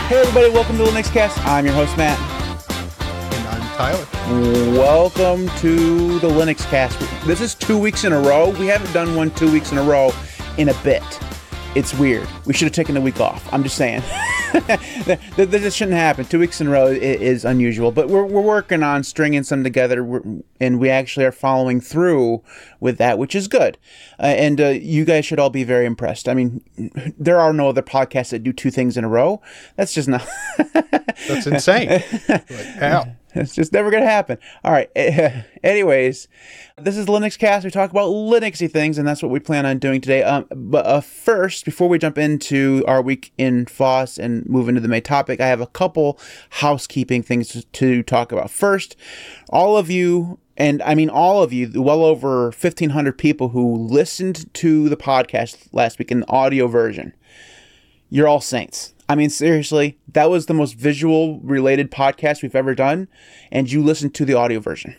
Hey everybody, welcome to the Linux Cast. I'm your host, Matt. And I'm Tyler. Welcome to the Linux Cast. This is 2 weeks in a row. We haven't done one 2 weeks in a row in a bit. It's weird. We should have taken the week off. I'm just saying. This shouldn't happen. 2 weeks in a row is unusual, but we're working on stringing some together, and we actually are following through with that, which is good. And you guys should all be very impressed. I mean, there are no other podcasts that do two things in a row. That's just not... That's insane. Like, how? It's just never going to happen. All right. Anyways, this is Linux Cast. We talk about Linuxy things, and that's what we plan on doing today. But first, before we jump into our week in FOSS and move into the main topic, I have a couple housekeeping things to talk about. First, all of you, and I mean all of you, well over 1,500 people who listened to the podcast last week in the audio version, you're all saints. I mean, seriously, that was the most visual related podcast we've ever done, and you listened to the audio version.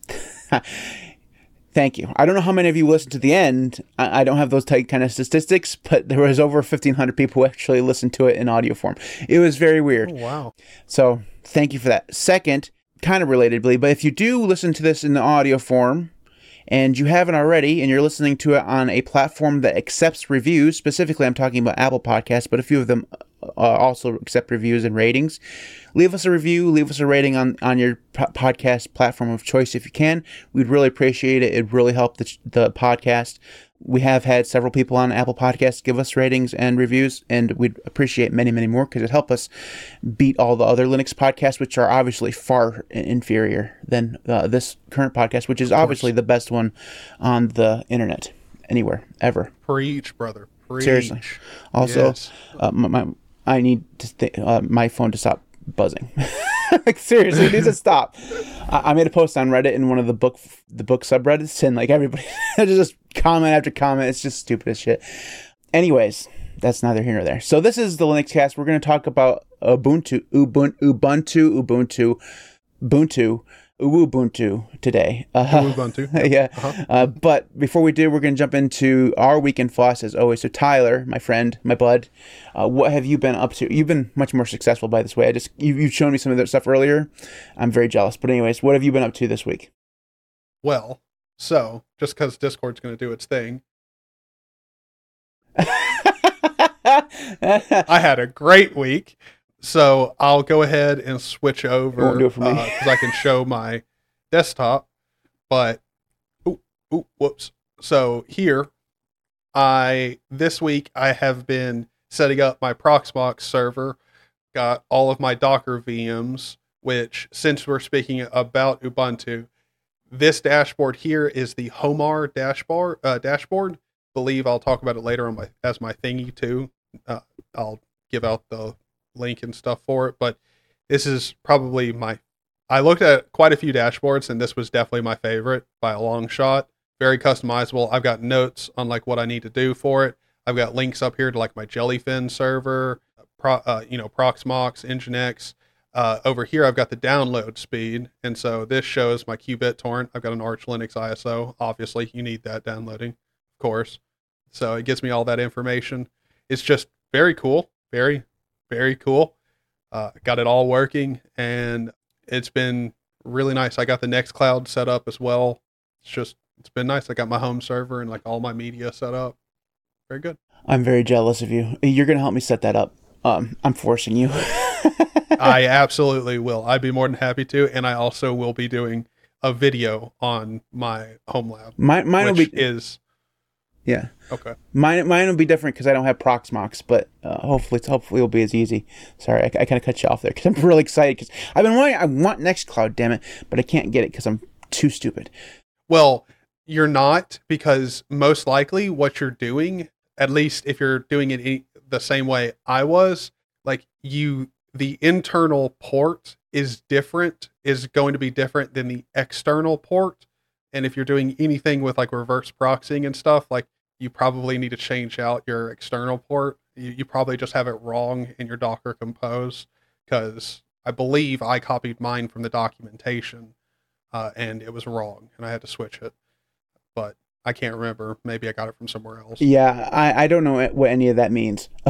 Thank you. I don't know how many of you listened to the end. I don't have those tight kind of statistics, but there was over 1,500 people who actually listened to it in audio form. It was very weird. Oh, wow. So thank you for that. Second, kind of relatedly, but if you do listen to this in the audio form, and you haven't already, and you're listening to it on a platform that accepts reviews, specifically I'm talking about Apple Podcasts, but a few of them also accept reviews and ratings, leave us a review, leave us a rating on your podcast platform of choice if you can. We'd really appreciate it. It'd really help the podcast. We have had several people on Apple Podcasts give us ratings and reviews, and we'd appreciate many, many more because it helps us beat all the other Linux podcasts, which are obviously far inferior than this current podcast, which is obviously the best one on the internet, anywhere, ever. Preach, brother. Preach. Seriously. Also, yes. I need my phone to stop buzzing. Like, seriously, it needs to stop. I made a post on Reddit in one of the book subreddits, and like everybody just comment after comment. It's just stupid as shit. Anyways, that's neither here nor there. So this is the Linux Cast. We're going to talk about Ubuntu today. Ubuntu. Yeah. Uh-huh. But before we do, we're going to jump into our week in FOSS as always. So Tyler, my friend, my bud, what have you been up to? You've been much more successful by this way. You've shown me some of that stuff earlier. I'm very jealous. But anyways, what have you been up to this week? Well, so just because Discord's going to do its thing, I had a great week. So I'll go ahead and switch over. Won't do it for me. Because I can show my desktop. But, whoops. So here, this week I have been setting up my Proxmox server. Got all of my Docker VMs, which, since we're speaking about Ubuntu, this dashboard here is the Homar dashboard. Believe I'll talk about it later on as my thingy too. I'll give out the link and stuff for it, but this is probably I looked at quite a few dashboards, and this was definitely my favorite by a long shot. Very customizable. I've got notes on like what I need to do for it. I've got links up here to like my Jellyfin server, Proxmox, Nginx. Over here I've got the download speed, and so this shows my Qbit torrent. I've got an Arch Linux ISO. Obviously you need that downloading, of course. So it gives me all that information. It's just very cool. Very, very cool. Got it all working, and it's been really nice. I got the Nextcloud set up as well. It's been nice. I got my home server and like all my media set up. Very good. I'm very jealous of you. You're going to help me set that up. I'm forcing you. I absolutely will. I'd be more than happy to, and I also will be doing a video on my home lab. Mine will be yeah. Okay. Mine will be different because I don't have Proxmox, but hopefully it'll be as easy. Sorry, I kind of cut you off there because I'm really excited because I want Nextcloud, damn it, but I can't get it because I'm too stupid. Well, you're not, because most likely what you're doing, at least if you're doing it the same way I was, like the internal port is going to be different than the external port. And if you're doing anything with like reverse proxying and stuff, like you probably need to change out your external port. You probably just have it wrong in your Docker Compose, because I believe I copied mine from the documentation and it was wrong and I had to switch it. But I can't remember. Maybe I got it from somewhere else. Yeah, I don't know what any of that means.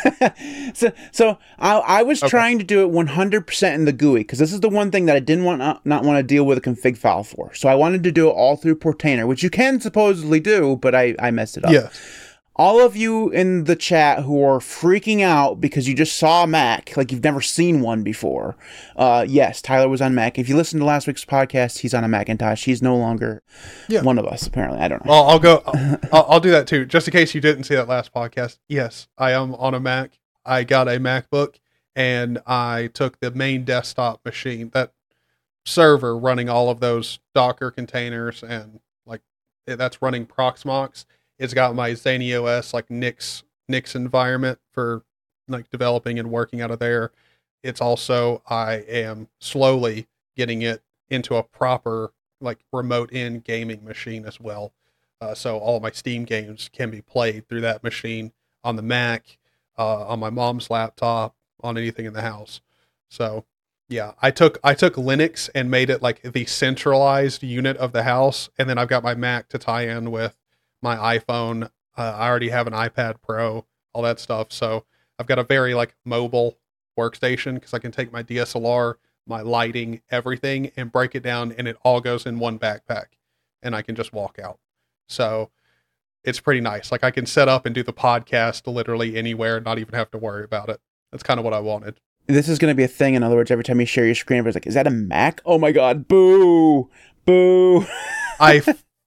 So I was trying to do it 100% in the GUI, because this is the one thing that I didn't not want to deal with a config file for. So I wanted to do it all through Portainer, which you can supposedly do, but I messed it up. Yeah. All of you in the chat who are freaking out because you just saw a Mac, like you've never seen one before. Yes, Tyler was on Mac. If you listen to last week's podcast, he's on a Macintosh. He's no longer one of us, apparently. I don't know. Well, I'll do that too, just in case you didn't see that last podcast. Yes, I am on a Mac. I got a MacBook, and I took the main desktop machine, that server running all of those Docker containers, and like that's running Proxmox. It's got my ZanyOS, like Nix environment for like developing and working out of there. It's also, I am slowly getting it into a proper like remote in gaming machine as well. So all of my Steam games can be played through that machine on the Mac, on my mom's laptop, on anything in the house. So yeah, I took Linux and made it like the centralized unit of the house. And then I've got my Mac to tie in with my iPhone. I already have an iPad Pro, all that stuff. So I've got a very like mobile workstation, because I can take my DSLR, my lighting, everything, and break it down, and it all goes in one backpack, and I can just walk out. So it's pretty nice. Like I can set up and do the podcast literally anywhere, not even have to worry about it. That's kind of what I wanted. This is going to be a thing. In other words, every time you share your screen, everybody's like, is that a Mac? Oh my God. Boo. Boo. I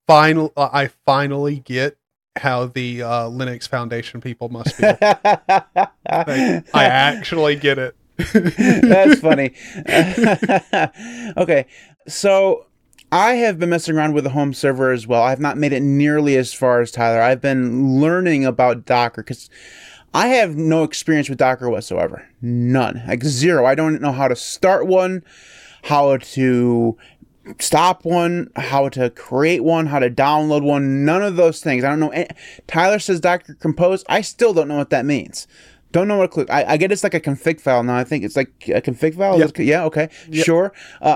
finally get how the Linux Foundation people must feel. I actually get it. That's funny. Okay, so I have been messing around with the home server as well. I've not made it nearly as far as Tyler. I've been learning about Docker, because I have no experience with Docker whatsoever. None. Like zero. I don't know how to start one, how to stop one, how to create one, how to download one. None of those things. I don't know. Tyler says Docker Compose. I still don't know what that means. Don't know what a click. I get it's like a config file now. I think it's like a config file. Yep. Yeah. Okay. Yep. Sure.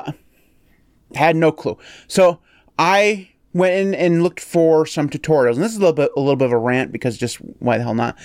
Had no clue. So I went in and looked for some tutorials, and this is a little bit of a rant, because just why the hell not?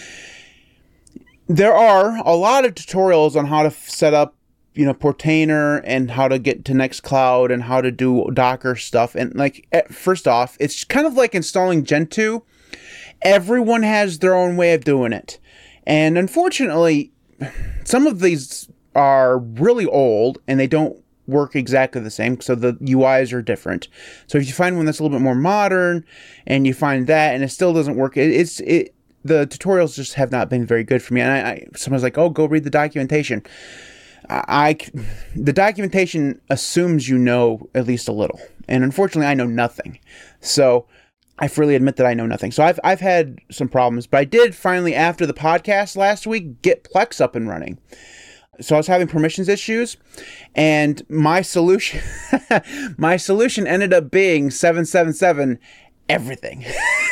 There are a lot of tutorials on how to set up, Portainer, and how to get to Nextcloud, and how to do Docker stuff. And like, first off, it's kind of like installing Gentoo. Everyone has their own way of doing it. And unfortunately, some of these are really old, and they don't work exactly the same. So the UIs are different. So if you find one that's a little bit more modern, and you find that, and it still doesn't work, the tutorials just have not been very good for me. And someone's like, oh, go read the documentation. The documentation assumes you know at least a little, and unfortunately I know nothing. So I freely admit that I know nothing. So I've had some problems, but I did finally, after the podcast last week, get Plex up and running. So I was having permissions issues, and my solution ended up being 777 everything.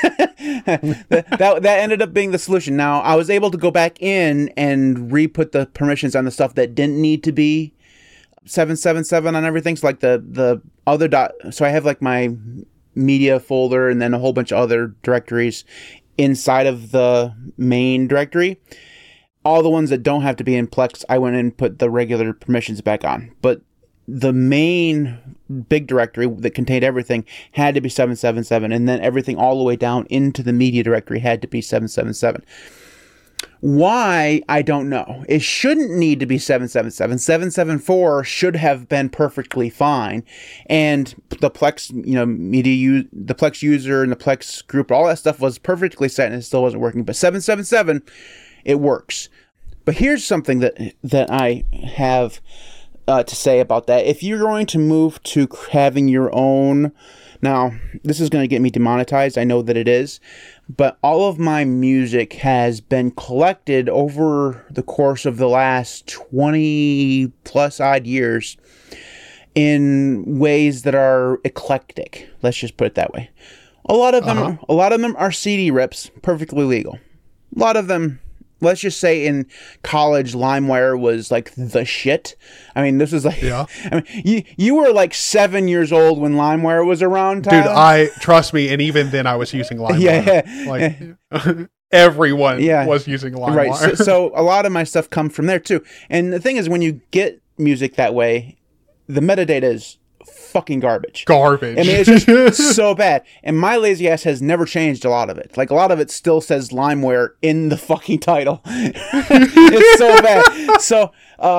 that ended up being the solution. Now, I was able to go back in and re-put the permissions on the stuff that didn't need to be 777 on everything. So like the other so I have like my media folder and then a whole bunch of other directories inside of the main directory. All the ones that don't have to be in Plex, I went in and put the regular permissions back on. But the main big directory that contained everything had to be 777, and then everything all the way down into the media directory had to be 777. Why? I don't know. It shouldn't need to be 777. 774 should have been perfectly fine. And the Plex, the Plex user and the Plex group, all that stuff was perfectly set, and it still wasn't working. But 777, it works. But here's something that I have to say about that. If you're going to move to having your own, now this is going to get me demonetized, I know that it is, but all of my music has been collected over the course of the last 20 plus odd years in ways that are eclectic. Let's just put it that way. A lot of them are CD rips, perfectly legal. A lot of them, let's just say in college, LimeWire was like the shit. I mean, this is like, yeah. I mean, you were like 7 years old when LimeWire was around, Tyler. Dude, trust me, and even then I was using LimeWire. Yeah. everyone Yeah. was using LimeWire. Right. So a lot of my stuff comes from there too. And the thing is, when you get music that way, the metadata is fucking garbage. Garbage. I mean, it's just so bad. And my lazy ass has never changed a lot of it. Like, a lot of it still says LimeWire in the fucking title. It's so bad. So,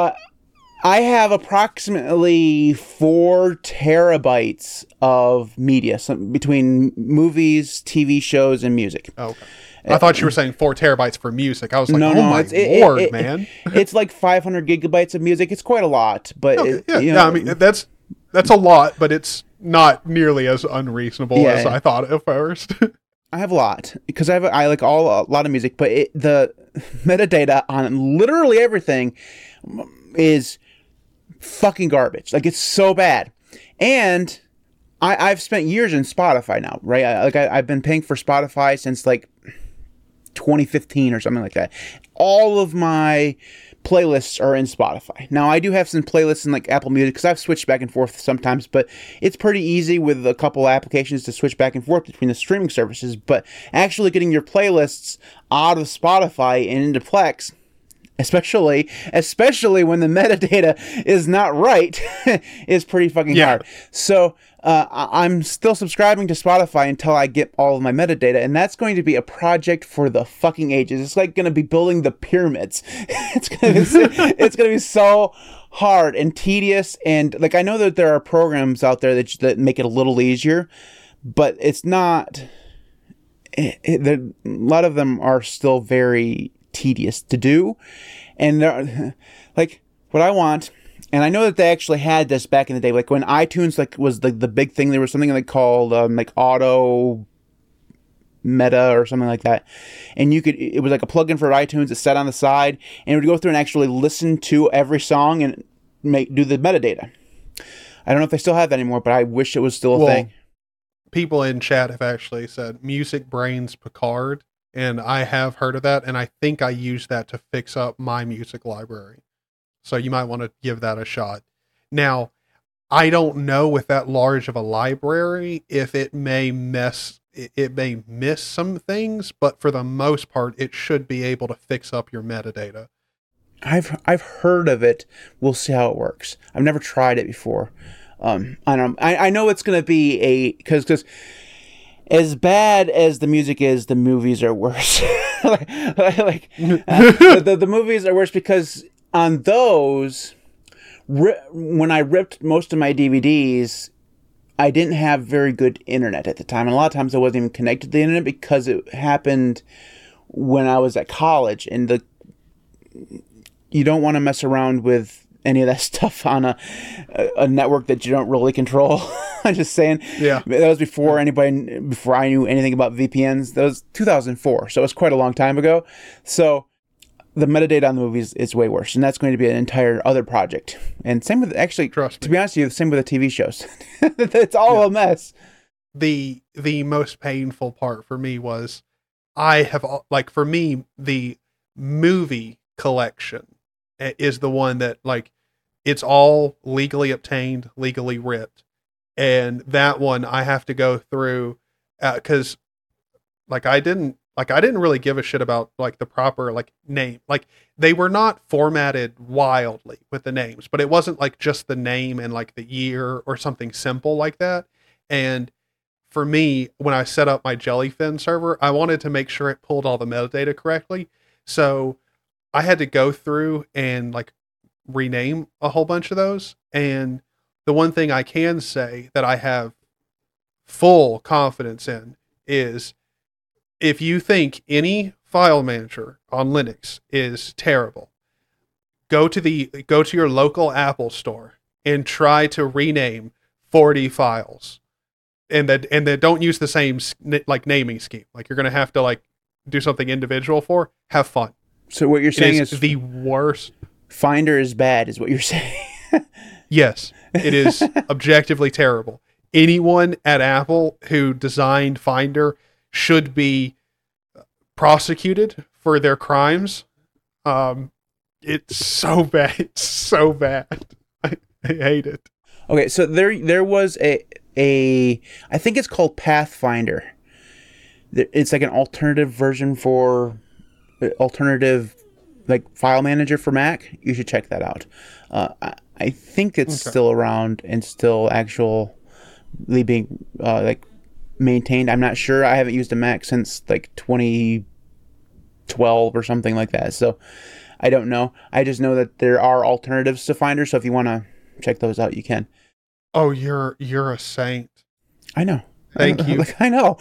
I have approximately 4 terabytes of media, between movies, TV shows, and music. Oh, okay. I thought you were saying 4 terabytes for music. I was like, No, my lord, man. It's like 500 gigabytes of music. It's quite a lot, but Okay, I mean, that's a lot, but it's not nearly as unreasonable as I thought at first. I have a lot because I like a lot of music, but the metadata on literally everything is fucking garbage. Like, it's so bad. And I've spent years in Spotify now, right? I've been paying for Spotify since like 2015 or something like that. All of my playlists are in Spotify. Now, I do have some playlists in like Apple Music because I've switched back and forth sometimes, but it's pretty easy with a couple applications to switch back and forth between the streaming services. But actually getting your playlists out of Spotify and into Plex, especially when the metadata is not right, is pretty fucking hard. So I'm still subscribing to Spotify until I get all of my metadata, and that's going to be a project for the fucking ages. It's like going to be building the pyramids. It's going to be so hard and tedious, and like, I know that there are programs out there that make it a little easier, but it's not. A lot of them are still very tedious to do, and they're like, what I want, and I know that they actually had this back in the day, like when iTunes was the big thing. There was something they called like Auto Meta or something like that, and it was like a plugin for iTunes that sat on the side, and it would go through and actually listen to every song and do the metadata. I don't know if they still have that anymore, but I wish it was still a thing. People in chat have actually said Music Brains Picard, and I have heard of that, and I think I use that to fix up my music library. So you might want to give that a shot. Now, I don't know with that large of a library if it may miss some things, but for the most part, it should be able to fix up your metadata. I've heard of it. We'll see how it works. I've never tried it before. I know it's going to be because as bad as the music is, the movies are worse. The movies are worse because on those, when I ripped most of my DVDs, I didn't have very good internet at the time. And a lot of times I wasn't even connected to the internet because it happened when I was at college. And you don't want to mess around with any of that stuff on a network that you don't really control. I'm just saying. Yeah. That was before I knew anything about VPNs. That was 2004. So it was quite a long time ago. So the metadata on the movies is way worse, and that's going to be an entire other project. And same with, actually, to be honest with you, same with the TV shows. It's all a mess. The most painful part for me was for me, the movie collection is the one that, like, it's all legally obtained, legally ripped. And that one I have to go through because I didn't really give a shit about like the proper like name. Like, they were not formatted wildly with the names, but it wasn't like just the name and like the year or something simple like that. And for me, when I set up my Jellyfin server, I wanted to make sure it pulled all the metadata correctly. So I had to go through and like rename a whole bunch of those. And the one thing I can say that I have full confidence in is, if you think any file manager on Linux is terrible, go to your local Apple store and try to rename 40 files. And that don't use the same like naming scheme. Like, you're going to have to like do something individual for. Have fun. So what you're saying is the worst. Finder is bad, is what you're saying. Yes, it is objectively terrible. Anyone at Apple who designed Finder should be prosecuted for their crimes. It's so bad. It's so bad. I hate it. Okay, so there was a I think it's called Pathfinder It's like an alternative version for alternative like file manager for Mac. You should check that out. I think it's still around and still actually being like maintained. I'm not sure. I haven't used a Mac since like 2012 or something like that. So I don't know. I just know that there are alternatives to Finder. So if you want to check those out, you can. Oh, you're a saint. I know. Thank you. Like, I know.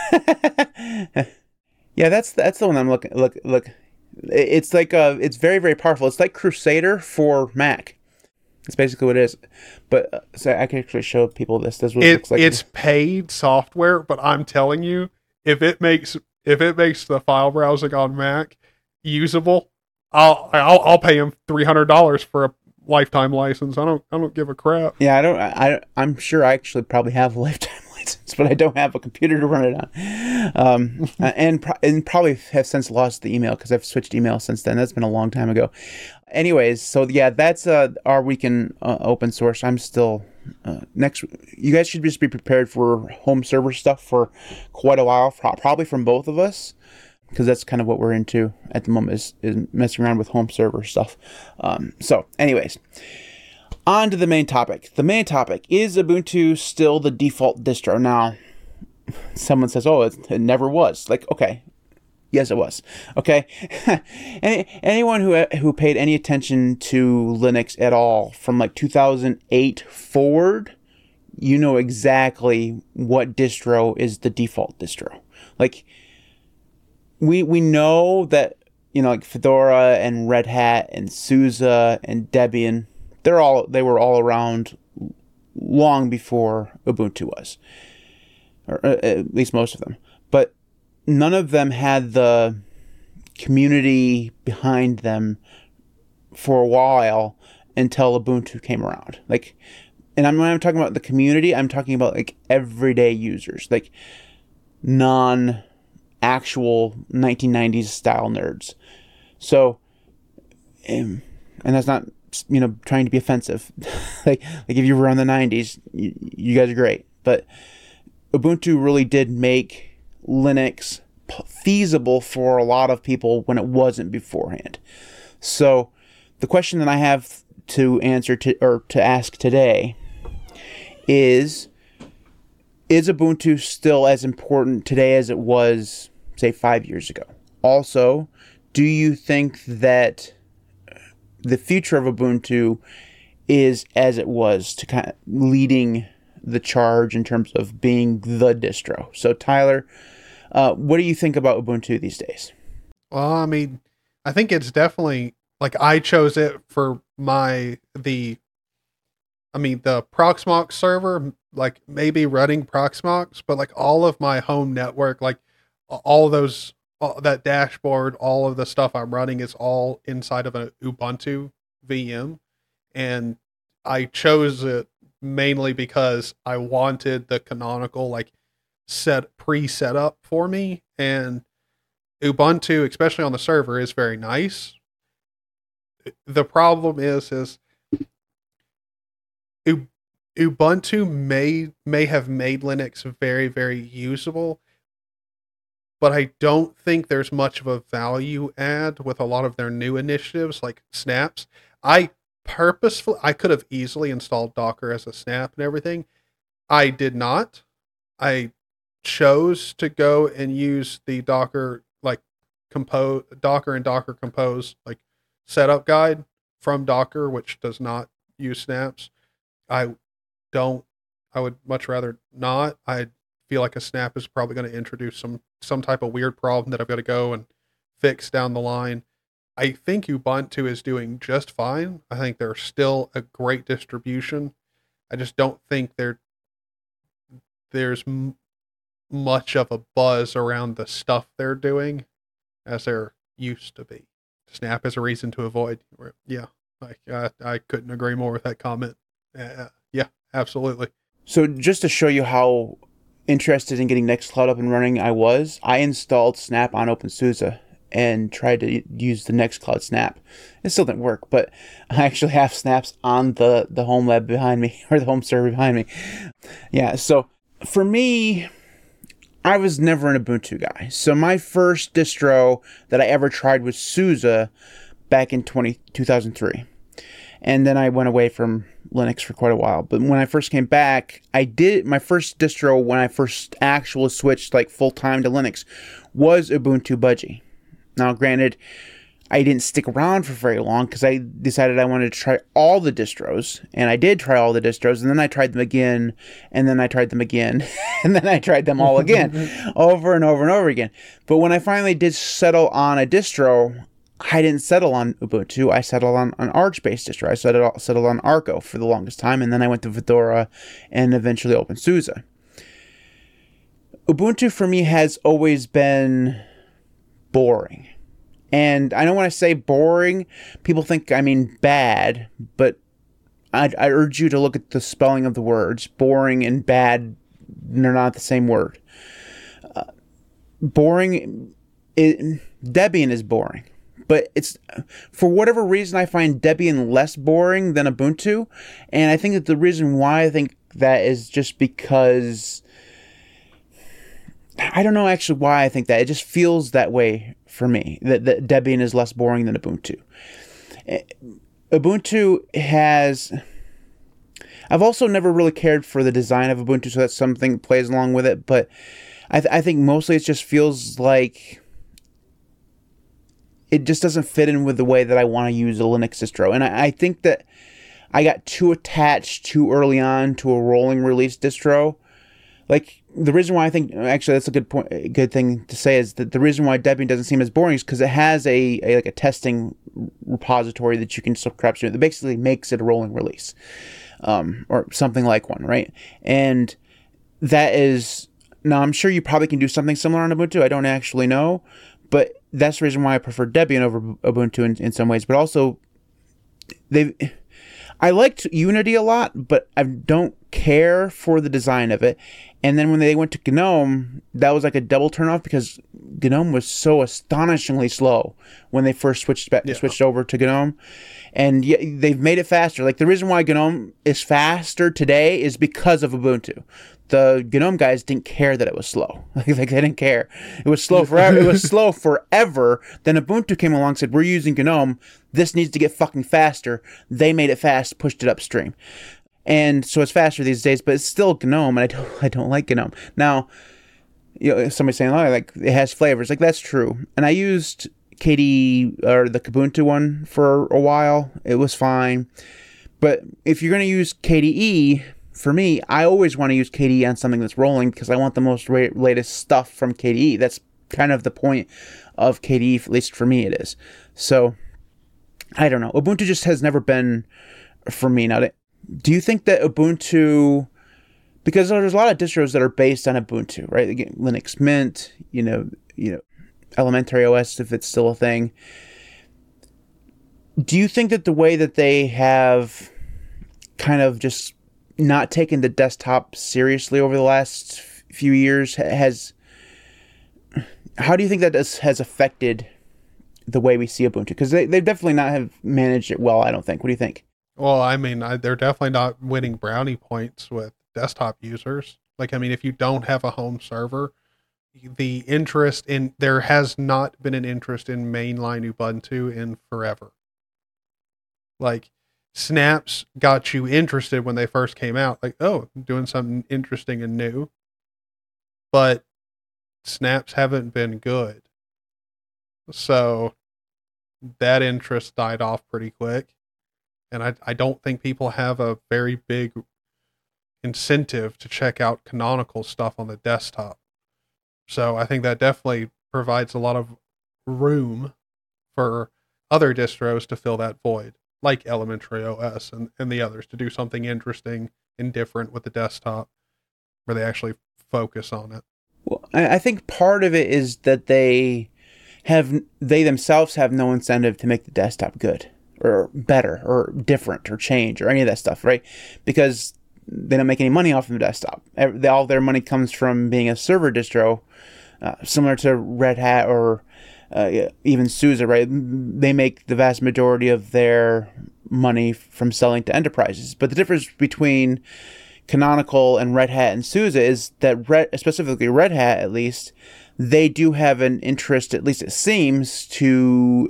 Yeah, that's the one I'm looking. Look. It's like it's very, very powerful. It's like Crusader for Mac. That's basically what it is. But so I can actually show people this. This is what it looks like. It's paid software, but I'm telling you, if it makes the file browsing on Mac usable, I'll pay him $300 for a lifetime license. I don't give a crap. Yeah, I'm sure I actually probably have a lifetime license, but I don't have a computer to run it on. And probably have since lost the email because I've switched email since then. That's been a long time ago. Anyways, so yeah, that's our week in open source. I'm still next. You guys should just be prepared for home server stuff for quite a while, probably from both of us, because that's kind of what we're into at the moment is messing around with home server stuff. So, anyways, on to the main topic. The main topic is Ubuntu still the default distro? Now, someone says, "Oh, it never was." Like, okay. Yes, it was. Okay. Anyone who paid any attention to Linux at all from like 2008 forward, you know exactly what distro is the default distro. Like we know that, you know, like Fedora and Red Hat and SUSE and Debian, they were all around long before Ubuntu was, or at least most of them. But none of them had the community behind them for a while until Ubuntu came around. Like, and when I'm talking about the community, I'm talking about like everyday users, like non-actual 1990s style nerds. So, and that's not, you know, trying to be offensive. like if you were on the 90s, you guys are great. But Ubuntu really did make Linux feasible for a lot of people when it wasn't beforehand. So the question that I have to answer to ask today is Ubuntu still as important today as it was, say, 5 years ago? Also, do you think that the future of Ubuntu is as it was, to kind of leading the charge in terms of being the distro? So Tyler, what do you think about Ubuntu these days? Well, I mean, I think it's definitely, like, I chose it for the Proxmox server, like maybe running Proxmox, but like all of my home network, like all those, that dashboard, all of the stuff I'm running is all inside of an Ubuntu VM. And I chose it mainly because I wanted the canonical, like, pre-set up for me, and Ubuntu, especially on the server, is very nice. The problem is Ubuntu may have made Linux very, very usable, but I don't think there's much of a value add with a lot of their new initiatives like snaps. I could have easily installed Docker as a snap and everything. I did not. I chose to go and use the Docker, like Docker and Docker Compose, like setup guide from Docker, which does not use snaps. I would much rather not. I feel like a snap is probably going to introduce some type of weird problem that I've got to go and fix down the line. I think Ubuntu is doing just fine. I think they're still a great distribution. I just don't think there's much of a buzz around the stuff they're doing as there used to be. Snap is a reason to avoid. Yeah, like I couldn't agree more with that comment. Yeah, absolutely. So just to show you how interested in getting Nextcloud up and running I installed Snap on OpenSUSE and tried to use the Nextcloud Snap. It still didn't work, but I actually have snaps on the home lab behind me, or the home server behind me. Yeah, so for me, I was never an Ubuntu guy. So my first distro that I ever tried was SUSE back in 2003. And then I went away from Linux for quite a while. But when I first came back, I did my first distro when I first actually switched like full time to Linux was Ubuntu Budgie. Now, granted, I didn't stick around for very long because I decided I wanted to try all the distros. And I did try all the distros, and then I tried them again, and then I tried them again, and then I tried them all again, over and over and over again. But when I finally did settle on a distro, I didn't settle on Ubuntu. I settled on an Arch-based distro. I settled on Arco for the longest time, and then I went to Fedora and eventually OpenSUSE. Ubuntu for me has always been boring. And I know when I say boring, people think I mean bad, but I urge you to look at the spelling of the words. Boring and bad, they're not the same word. Debian is boring. But it's, for whatever reason, I find Debian less boring than Ubuntu. And I think that the reason why I think that is just because, I don't know actually why I think that. It just feels that way for me, that Debian is less boring than Ubuntu. Ubuntu has, I've also never really cared for the design of Ubuntu, so that's something that plays along with it. But I think mostly it just feels like it just doesn't fit in with the way that I want to use a Linux distro. And I think that I got too attached too early on to a rolling release distro. Like, the reason why I think, actually that's a good thing to say, is that the reason why Debian doesn't seem as boring is because it has a testing repository that you can subscribe to that basically makes it a rolling release. Or something like one, right? And that is, now I'm sure you probably can do something similar on Ubuntu. I don't actually know. But that's the reason why I prefer Debian over Ubuntu in some ways. But also, I liked Unity a lot, but I don't care for the design of it. And then when they went to GNOME, that was like a double turnoff because GNOME was so astonishingly slow when they first switched over to GNOME. And they've made it faster. Like, the reason why GNOME is faster today is because of Ubuntu. The GNOME guys didn't care that it was slow. Like, they didn't care. It was slow forever. It was slow forever. Then Ubuntu came along and said, we're using GNOME. This needs to get fucking faster. They made it fast, pushed it upstream. And so it's faster these days, but it's still GNOME, and I don't like GNOME. Now, somebody's saying, oh, like, it has flavors. Like, that's true. And I used KDE, or the Kubuntu one, for a while. It was fine. But if you're going to use KDE, for me, I always want to use KDE on something that's rolling because I want the most latest stuff from KDE. That's kind of the point of KDE, at least for me it is. So, I don't know. Ubuntu just has never been for me. Now, do you think that Ubuntu, because there's a lot of distros that are based on Ubuntu, right? Again, Linux Mint, Elementary OS, if it's still a thing. Do you think that the way that they have kind of just not taken the desktop seriously over the last few years how do you think that has affected the way we see Ubuntu? Because they definitely not have managed it well, I don't think. What do you think? Well, I mean, they're definitely not winning brownie points with desktop users. Like, I mean, if you don't have a home server, there has not been an interest in mainline Ubuntu in forever. Like, Snaps got you interested when they first came out. Like, oh, doing something interesting and new. But Snaps haven't been good. So that interest died off pretty quick. And I don't think people have a very big incentive to check out canonical stuff on the desktop. So I think that definitely provides a lot of room for other distros to fill that void, like Elementary OS and the others, to do something interesting and different with the desktop where they actually focus on it. Well, I think part of it is that they themselves have no incentive to make the desktop good or better or different or change or any of that stuff, right? Because they don't make any money off of the desktop. All their money comes from being a server distro, similar to Red Hat or even SUSE, right? They make the vast majority of their money from selling to enterprises. But the difference between Canonical and Red Hat and SUSE is that specifically Red Hat, at least, they do have an interest, at least it seems, to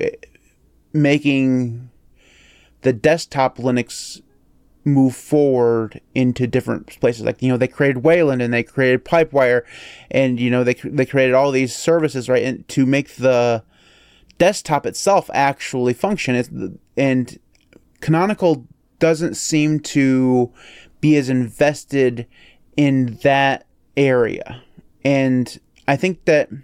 making the desktop Linux move forward into different places. Like, they created Wayland and they created Pipewire, and they created all these services, right, and to make the desktop itself actually function. And Canonical doesn't seem to be as invested in that area, and I think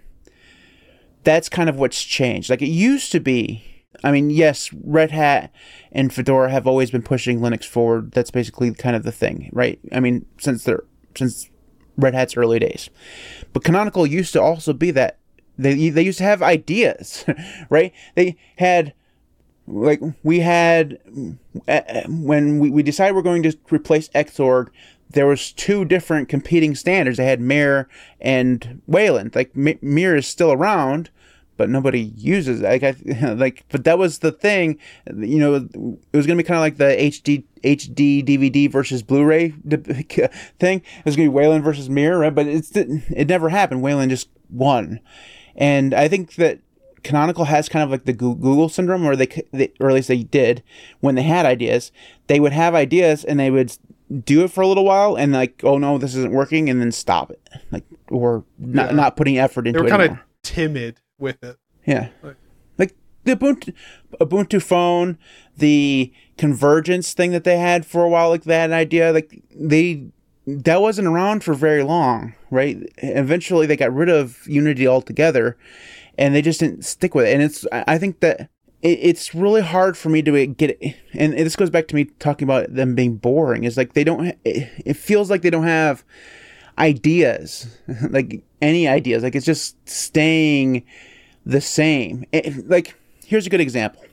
that's kind of what's changed. Like, it used to be, I mean, yes, Red Hat and Fedora have always been pushing Linux forward. That's basically kind of the thing, right? I mean, since Red Hat's early days. But Canonical used to also be that. They used to have ideas, right? They had, like, we had, when we decided we're going to replace Xorg, there was 2 different competing standards. They had Mir and Wayland. Like, Mir is still around, but nobody uses it. But that was the thing. It was going to be kind of like the HD DVD versus Blu-ray thing. It was going to be Wayland versus Mir, right? But it never happened. Wayland just won. And I think that Canonical has kind of like the Google syndrome, or or at least they did when they had ideas. They would have ideas and they would do it for a little while and, like, oh no, this isn't working, and then stop it, like, or not putting effort into it. They were kind of timid with it. Yeah, like the Ubuntu phone, the convergence thing that they had for a while, like, that idea, like, that wasn't around for very long, right? Eventually they got rid of Unity altogether, and they just didn't stick with it. And I think that it's really hard for me to get it. And this goes back to me talking about them being boring. Is like, it feels like they don't have ideas, like any ideas. Like, it's just staying the same. Like, here's a good example.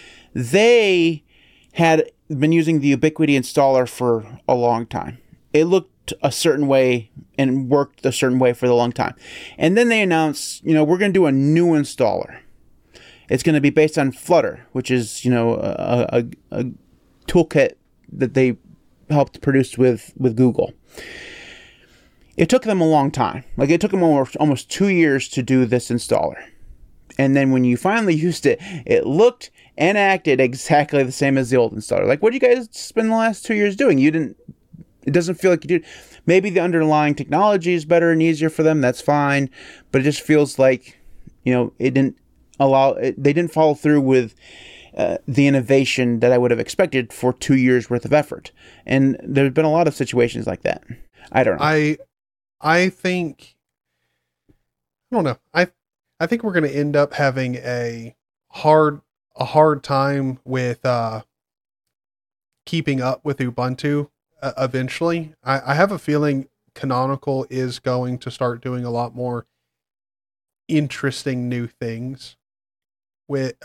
They had been using the Ubiquiti installer for a long time. It looked a certain way and worked a certain way for a long time. And then they announced, we're going to do a new installer. It's going to be based on Flutter, which is, a toolkit that they helped produce with Google. It took them a long time. Like, it took them almost 2 years to do this installer. And then when you finally used it, it looked and acted exactly the same as the old installer. Like, what did you guys spend the last 2 years doing? It doesn't feel like you did. Maybe the underlying technology is better and easier for them. That's fine. But it just feels like, they didn't follow through with the innovation that I would have expected for 2 years worth of effort. And there's been a lot of situations like that. I don't know. I don't know. I think we're going to end up having a hard time with keeping up with Ubuntu eventually. I have a feeling Canonical is going to start doing a lot more interesting new things. With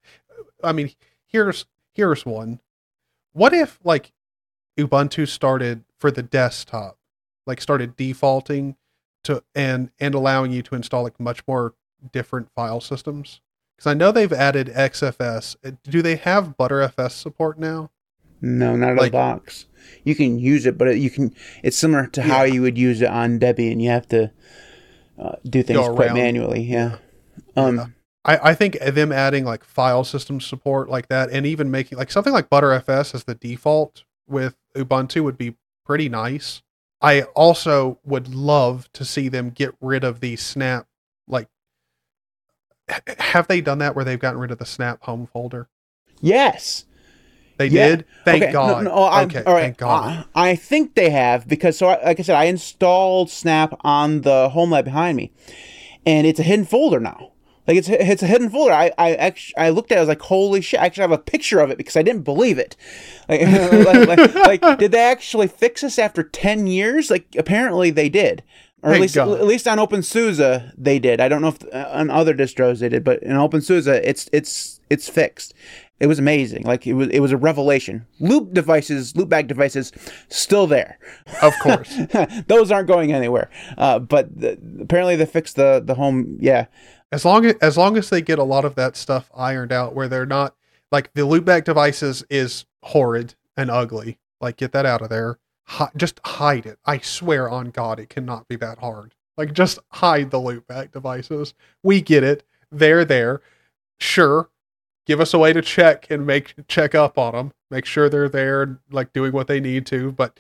here's one. What if, like, Ubuntu started for the desktop, like, started defaulting to and allowing you to install, like, much more different file systems? Because I know they've added XFS. Do they have ButterFS support now? No, not out of the box. You can use it, but it's similar to how you would use it on Debian. You have to do things quite manually. Yeah. I think them adding, like, file system support like that, and even making, like, something like ButterFS as the default with Ubuntu would be pretty nice. I also would love to see them get rid of the Snap. Like, have they done that where they've gotten rid of the Snap home folder? Yes. They did? Thank God. All right. Thank God. I think they have, because, like I said, I installed Snap on the home lab behind me, and it's a hidden folder now. Like, it's a hidden folder. I looked at it, I was like, holy shit! I actually have a picture of it because I didn't believe it. Like, did they actually fix this after 10 years? Like, apparently they did, or at least on OpenSUSE they did. I don't know if on other distros they did, but in OpenSUSE it's fixed. It was amazing. Like, it was a revelation. Loopback devices, still there. Of course, those aren't going anywhere. But apparently they fixed the home. Yeah. As long as they get a lot of that stuff ironed out, where they're not, like, the loopback devices is horrid and ugly. Like, get that out of there. just hide it. I swear on God, it cannot be that hard. Like, just hide the loopback devices. We get it. They're there. Sure. Give us a way to check up on them. Make sure they're there, like doing what they need to, but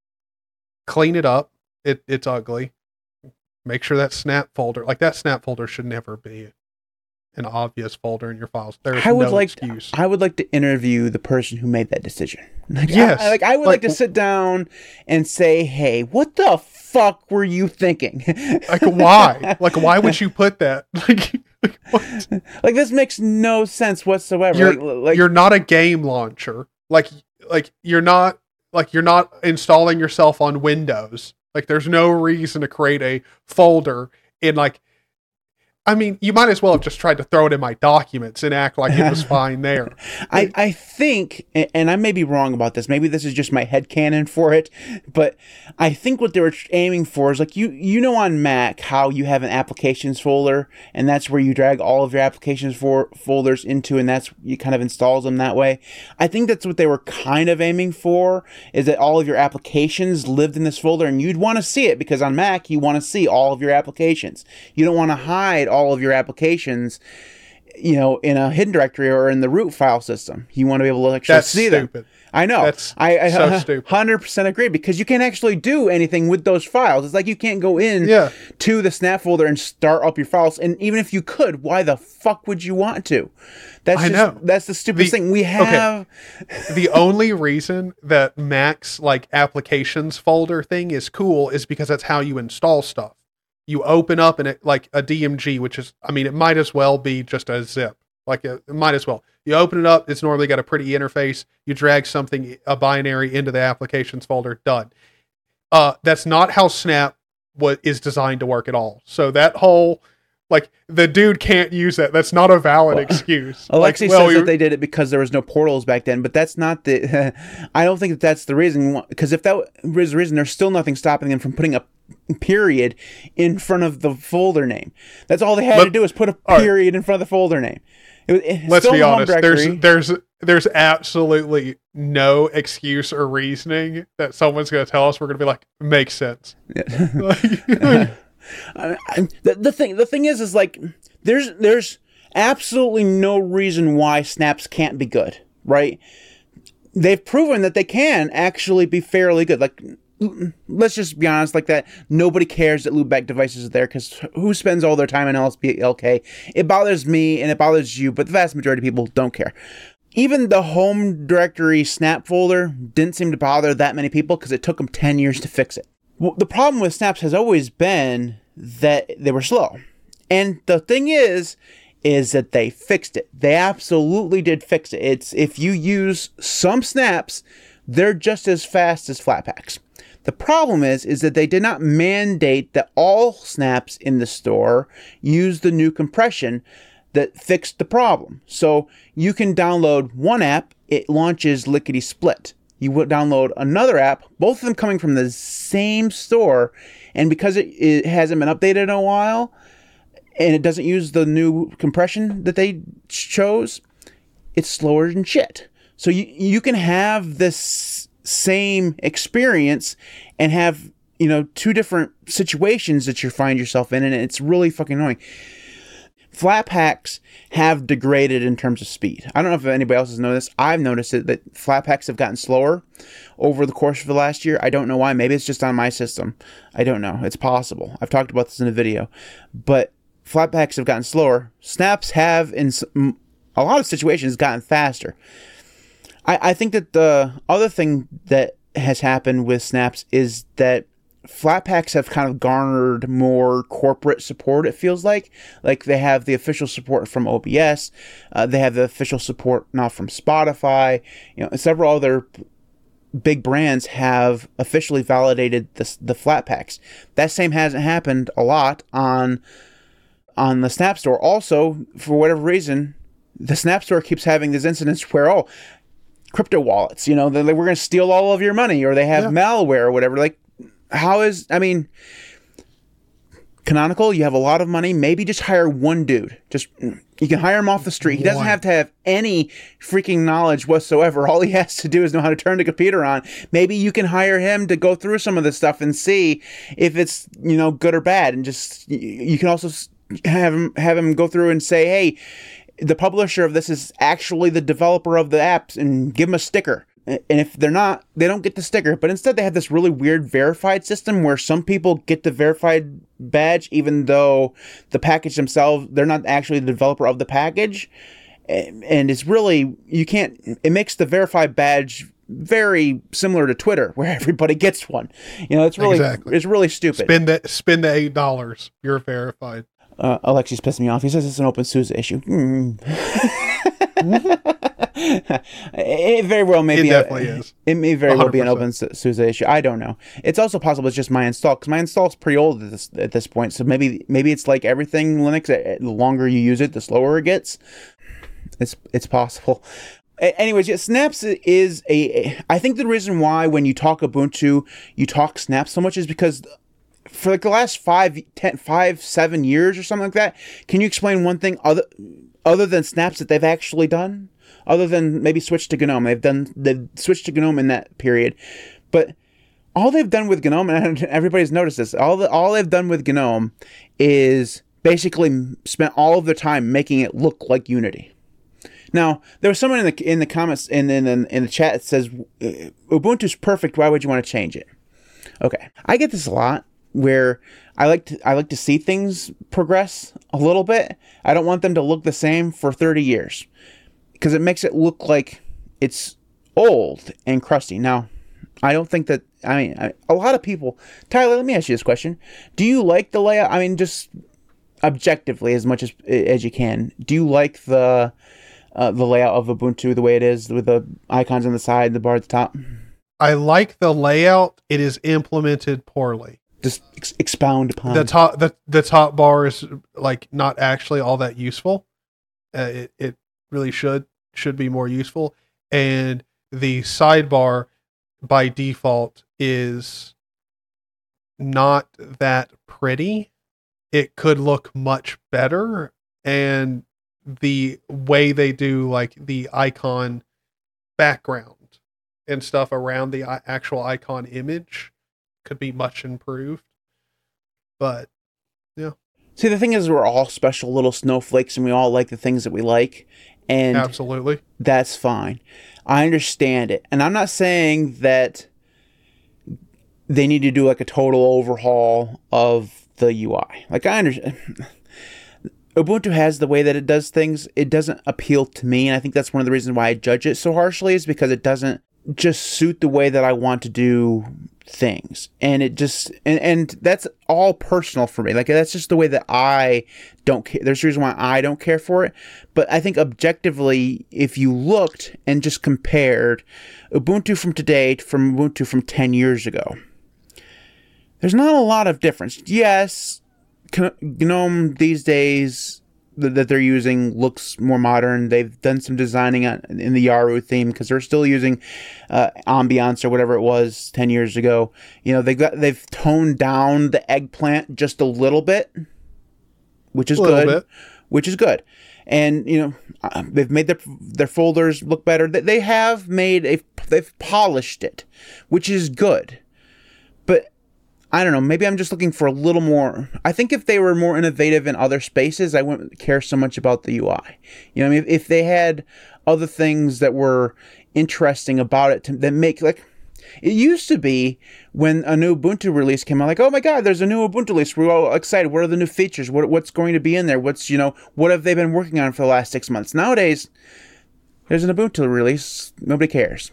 clean it up. It's ugly. Make sure that snap folder should never be an obvious folder in your files. There's no excuse. I would like to interview the person who made that decision. Yes. I would like to sit down and say, hey, what the fuck were you thinking? Like, why? Like, why would you put that? What? Like, this makes no sense whatsoever. You're not a game launcher. Like you're not installing yourself on Windows. Like, there's no reason to create a folder in, like, I mean, you might as well have just tried to throw it in my documents and act like it was fine there. I think, and I may be wrong about this, maybe this is just my headcanon for it, but I think what they were aiming for is, like, you know on Mac how you have an applications folder, and that's where you drag all of your applications folders into, and you kind of installs them that way. I think that's what they were kind of aiming for, is that all of your applications lived in this folder, and you'd want to see it, because on Mac, you want to see all of your applications. You don't want to hide all of your applications, in a hidden directory or in the root file system. You want to be able to actually see them. I know. I so stupid. 100% agree, because you can't actually do anything with those files. It's like you can't go in to the snap folder and start up your files. And even if you could, why the fuck would you want to? That's the stupidest thing. We have... Okay. The only reason that Mac's, like, applications folder thing is cool is because that's how you install stuff. You open up like a DMG, which is, I mean, it might as well be just a zip. Like, it might as well. You open it up, it's normally got a pretty interface. You drag a binary into the applications folder, done. That's not how Snap is designed to work at all. So that whole, like, the dude can't use that. That's not a valid excuse. Alexi says that they did it because there was no portals back then, but that's not the... I don't think that's the reason, because if that was the reason, there's still nothing stopping them from putting a period in front of the folder name. That's all they had to do is put a period in front of the folder name. Let's be honest. There's absolutely no excuse or reasoning that someone's going to tell us. We're going to be like, makes sense. The thing is like, there's absolutely no reason why snaps can't be good, right? They've proven that they can actually be fairly good. Like, let's just be honest, like that. Nobody cares that loopback devices are there, because who spends all their time in LSPLK? It bothers me and it bothers you, but the vast majority of people don't care. Even the home directory snap folder didn't seem to bother that many people, because it took them 10 years to fix it. Well, the problem with snaps has always been that they were slow. And the thing is that they fixed it. They absolutely did fix it. It's, if you use some snaps, they're just as fast as Flatpaks. The problem is that they did not mandate that all snaps in the store use the new compression that fixed the problem. So you can download one app, it launches lickety split. You would download another app, both of them coming from the same store, and because it hasn't been updated in a while, and it doesn't use the new compression that they chose, it's slower than shit. So you can have this same experience and have, two different situations that you find yourself in, and it's really fucking annoying. Flatpaks have degraded in terms of speed. I don't know if anybody else has noticed. I've noticed it, that Flatpaks have gotten slower over the course of the last year. I don't know why. Maybe it's just on my system. I don't know. It's possible. I've talked about this in a video. But Flatpaks have gotten slower. Snaps have, in a lot of situations, gotten faster. I think that the other thing that has happened with snaps is that Flatpaks have kind of garnered more corporate support, it feels like. Like, they have the official support from OBS. They have the official support now from Spotify. Several other big brands have officially validated the Flatpaks. That same hasn't happened a lot on the Snap Store. Also, for whatever reason, the Snap Store keeps having these incidents where, crypto wallets, they're like, we're going to steal all of your money, or they have malware or whatever. Like, Canonical, you have a lot of money, maybe just hire one dude. You can hire him off the street. He doesn't have to have any freaking knowledge whatsoever. All he has to do is know how to turn the computer on. Maybe you can hire him to go through some of this stuff and see if it's, good or bad. And just, you can also have him go through and say, hey, the publisher of this is actually the developer of the apps, and give him a sticker. And if they're not, they don't get the sticker. But instead, they have this really weird verified system where some people get the verified badge, even though the package themselves, they're not actually the developer of the package. And it's really, it makes the verified badge very similar to Twitter, where everybody gets one. It's really, It's really stupid. Spend the $8. You're verified. Alexi's pissing me off. He says it's an OpenSUSE issue. It very well may be. It definitely is. It may very 100%. Well be an OpenSUSE issue. I don't know. It's also possible it's just my install, because my install is pretty old at this point. So maybe it's like everything Linux. The longer you use it, the slower it gets. It's possible. Anyways, yeah, Snaps is I think the reason why when you talk Ubuntu, you talk Snaps so much is because for like the last 7 years or something like that, can you explain one thing other than Snaps that they've actually done? Other than maybe switch to GNOME. They've switched to GNOME in that period. But all they've done with GNOME, and everybody's noticed this, all they've done with GNOME is basically spent all of their time making it look like Unity. Now, there was someone in the comments and in the chat that says, Ubuntu's perfect, why would you want to change it? Okay. I get this a lot, where I like to see things progress a little bit. I don't want them to look the same for 30 years. Because it makes it look like it's old and crusty. Now, I don't think that, a lot of people, Tyler, let me ask you this question. Do you like the layout? Just objectively, as much as you can. Do you like the layout of Ubuntu the way it is, with the icons on the side, the bar at the top? I like the layout. It is implemented poorly. Just expound upon the top bar is like not actually all that useful. It really should be more useful, and the sidebar by default is not that pretty. It could look much better, and the way they do like the icon background and stuff around the actual icon image could be much improved. But yeah. See, the thing is, we're all special little snowflakes, and we all like the things that we like. And absolutely, that's fine. I understand it. And I'm not saying that they need to do like a total overhaul of the UI. Like, I understand. Ubuntu has the way that it does things. It doesn't appeal to me. And I think that's one of the reasons why I judge it so harshly, is because it doesn't just suit the way that I want to do things. And it just, and that's all personal for me. Like, that's just the way that I don't care. There's a reason why I don't care for it. But I think objectively, if you looked and just compared Ubuntu from today from Ubuntu from 10 years ago, there's not a lot of difference. Yes, GNOME these days that they're using looks more modern. They've done some designing in the Yaru theme, because they're still using Ambiance or whatever it was 10 years ago. They've toned down the eggplant just a little bit, which is good. Which is good. And they've made their folders look better. They've polished it, which is good. But I don't know, maybe I'm just looking for a little more. I think if they were more innovative in other spaces, I wouldn't care so much about the UI. If they had other things that were interesting about it that make, like, it used to be when a new Ubuntu release came out, like, oh my God, there's a new Ubuntu release. We're all excited. What are the new features? What's going to be in there? What have they been working on for the last 6 months? Nowadays, there's an Ubuntu release. Nobody cares.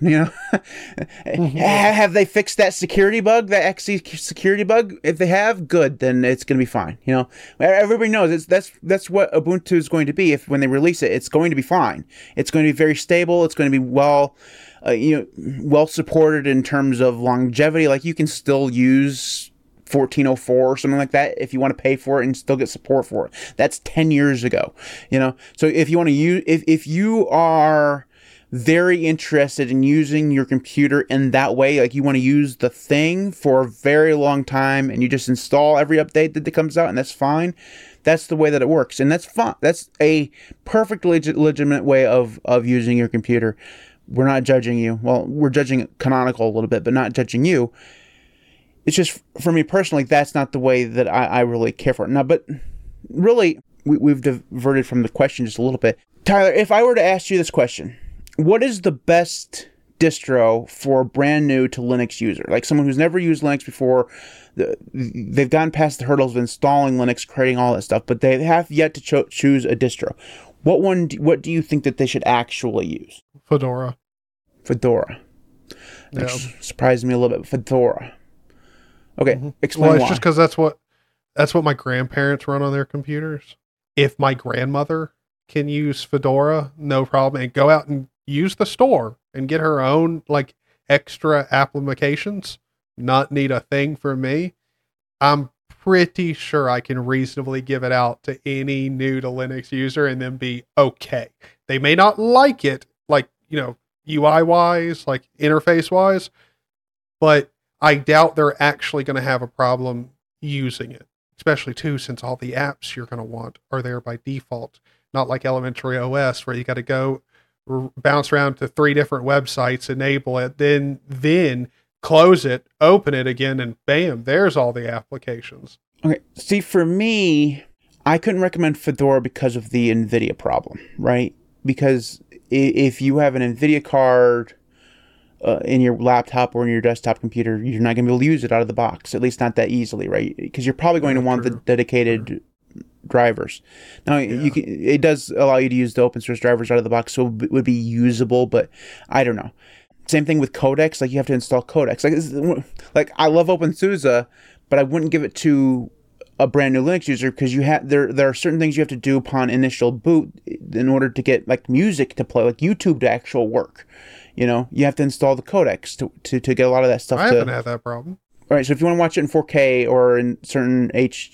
Have they fixed that security bug, that XE security bug? If they have, good. Then it's going to be fine. Everybody knows that's what Ubuntu is going to be. If when they release it, it's going to be fine. It's going to be very stable. It's going to be well supported in terms of longevity. Like, you can still use 1404 or something like that if you want to pay for it and still get support for it. That's 10 years ago. So if you want to use, if you are very interested in using your computer in that way, like you want to use the thing for a very long time and you just install every update that comes out, and that's fine. That's the way that it works, and that's fine. That's a perfectly legitimate way of using your computer. We're not judging you. Well, we're judging Canonical a little bit, but not judging you. It's just, for me personally, that's not the way that I really care for it. Now, but really, we've diverted from the question just a little bit. Tyler, if I were to ask you this question, what is the best distro for a brand new to Linux user? Like someone who's never used Linux before, they've gotten past the hurdles of installing Linux, creating all that stuff, but they have yet to choose a distro. What do you think that they should actually use? Fedora. That surprised me a little bit. Fedora. Okay, explain why. It's just because that's what my grandparents run on their computers. If my grandmother can use Fedora, no problem, and go out and use the store and get her own like extra applications, not need a thing for me, I'm pretty sure I can reasonably give it out to any new to Linux user and then be okay. They may not like it, like, UI wise, like interface wise, but I doubt they're actually going to have a problem using it, especially too, since all the apps you're going to want are there by default, not like Elementary OS where you got to go bounce around to 3 different websites, enable it, then close it, open it again, and bam, there's all the applications. Okay, see, for me, I couldn't recommend Fedora because of the NVIDIA problem, right? Because if you have an NVIDIA card in your laptop or in your desktop computer, you're not going to be able to use it out of the box, at least not that easily, right? Because you're probably going to want the dedicated drivers. Now, it does allow you to use the open source drivers out of the box, so it would be usable, but I don't know. Same thing with codecs, like you have to install codecs. Like I love OpenSUSE, but I wouldn't give it to a brand new Linux user because there are certain things you have to do upon initial boot in order to get like music to play, like YouTube to actual work. You have to install the codecs to get a lot of that stuff. I haven't had that problem. All right, so if you want to watch it in 4K or in certain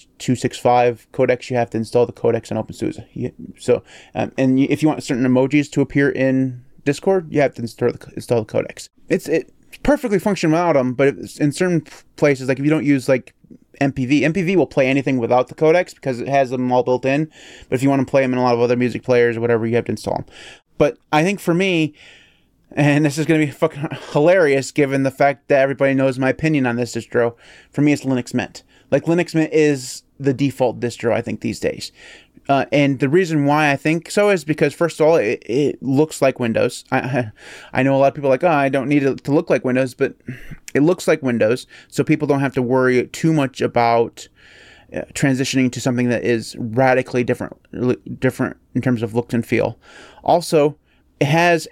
H.265 codecs, you have to install the codecs on OpenSUSE. If you want certain emojis to appear in Discord, you have to install the codecs. It's perfectly functional without them, but in certain places, like if you don't use like MPV will play anything without the codecs because it has them all built in. But if you want to play them in a lot of other music players or whatever, you have to install them. But I think for me, and this is going to be fucking hilarious given the fact that everybody knows my opinion on this distro, for me it's Linux Mint. Like Linux Mint is the default distro, I think, these days. And the reason why I think so is because, first of all, it looks like Windows. I know a lot of people are like, I don't need it to look like Windows, but it looks like Windows, so people don't have to worry too much about transitioning to something that is radically different in terms of look and feel. Also, it has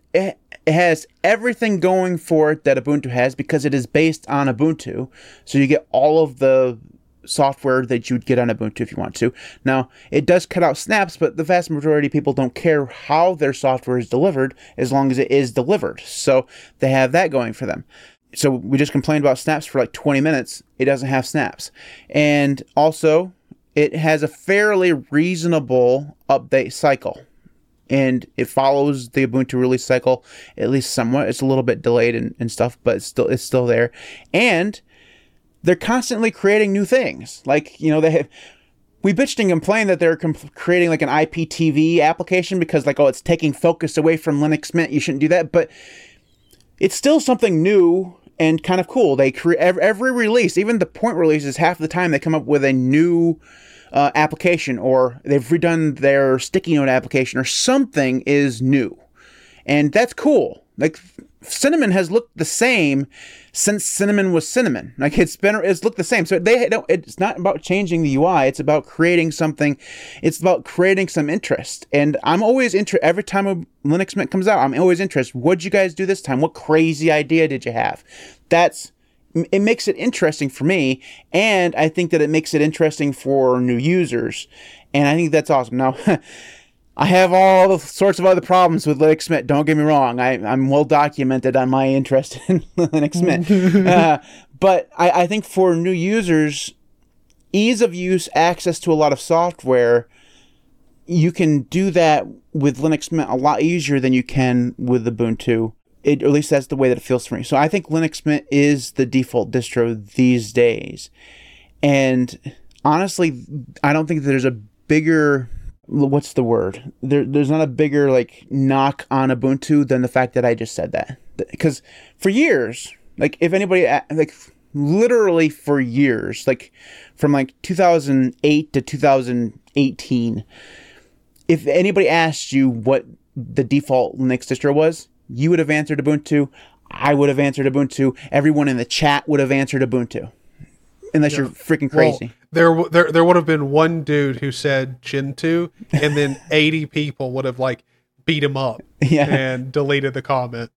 everything going for it that Ubuntu has because it is based on Ubuntu, so you get all of the software that you'd get on Ubuntu if you want to. Now, it does cut out snaps, but the vast majority of people don't care how their software is delivered as long as it is delivered. So they have that going for them. So we just complained about snaps for like 20 minutes. It doesn't have snaps. And also, it has a fairly reasonable update cycle. And it follows the Ubuntu release cycle, at least somewhat. It's a little bit delayed and stuff, but it's still there. And they're constantly creating new things. Like, we bitched and complained that they're creating like an IPTV application because like, it's taking focus away from Linux Mint. You shouldn't do that. But it's still something new and kind of cool. They create every release, even the point releases, half the time they come up with a new application, or they've redone their sticky note application, or something is new. And that's cool. Like, Cinnamon has looked the same since Cinnamon was Cinnamon. Like, it's looked the same. So it's not about changing the UI. It's about creating something. It's about creating some interest. And I'm always interested. Every time a Linux Mint comes out, I'm always interested. What'd you guys do this time? What crazy idea did you have? It makes it interesting for me, and I think that it makes it interesting for new users. And I think that's awesome. Now, I have all sorts of other problems with Linux Mint. Don't get me wrong. I'm well documented on my interest in Linux Mint. But I think for new users, ease of use, access to a lot of software, you can do that with Linux Mint a lot easier than you can with Ubuntu. Or at least that's the way that it feels for me. So I think Linux Mint is the default distro these days. And honestly, I don't think there's a bigger, what's the word? There's not a bigger like knock on Ubuntu than the fact that I just said that. Because for years, like if anybody, like literally for years, like from like 2008 to 2018, if anybody asked you what the default Linux distro was, you would have answered Ubuntu. I would have answered Ubuntu. Everyone in the chat would have answered Ubuntu. Unless you're freaking crazy. Well, there would have been one dude who said Gentoo, and then 80 people would have like beat him up and deleted the comment.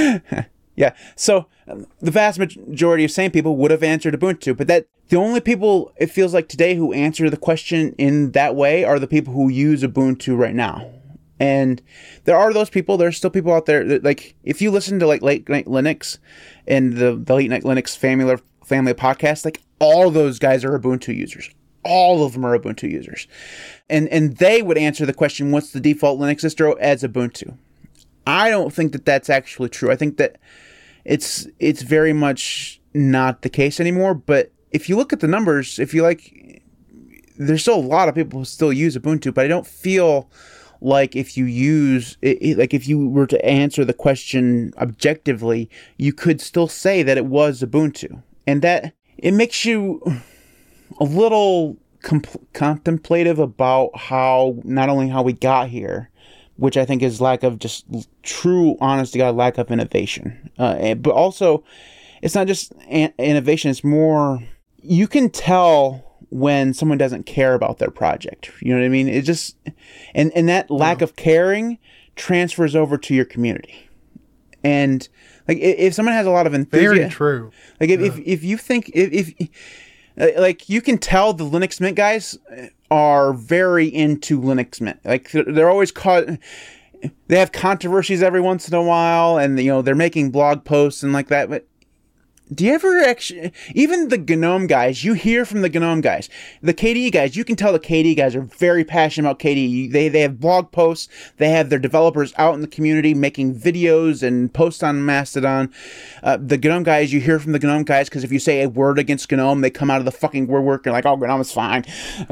Yeah. So the vast majority of sane people would have answered Ubuntu, but that the only people it feels like today who answer the question in that way are the people who use Ubuntu right now. And there are those people. There's still people out there that, like, if you listen to like Late Night Linux and the Late Night Linux family of podcasts, like all those guys are Ubuntu users. All of them are Ubuntu users, and they would answer the question, "What's the default Linux distro?" as Ubuntu. I don't think that that's actually true. I think that it's very much not the case anymore. But if you look at the numbers, if you like, there's still a lot of people who still use Ubuntu. But I don't feel like if you use like if you were to answer the question objectively, you could still say that it was Ubuntu, and that it makes you a little contemplative about how not only how we got here, which I think is lack of just true, honest to God, lack of innovation, but also it's not just innovation. It's more, you can tell when someone doesn't care about their project. You know what I mean? It just, and that lack of caring transfers over to your community. And like, if someone has a lot of enthusiasm, very true. Like if you think, if like you can tell the Linux Mint guys are very into Linux Mint. Like they're always they have controversies every once in a while, and you know, they're making blog posts and like that, but do you ever actually, even the GNOME guys, you hear from the GNOME guys, the KDE guys, you can tell the KDE guys are very passionate about KDE. They have blog posts, they have their developers out in the community making videos and posts on Mastodon. The GNOME guys, you hear from the GNOME guys because if you say a word against GNOME, they come out of the fucking woodwork and like, oh, GNOME is fine.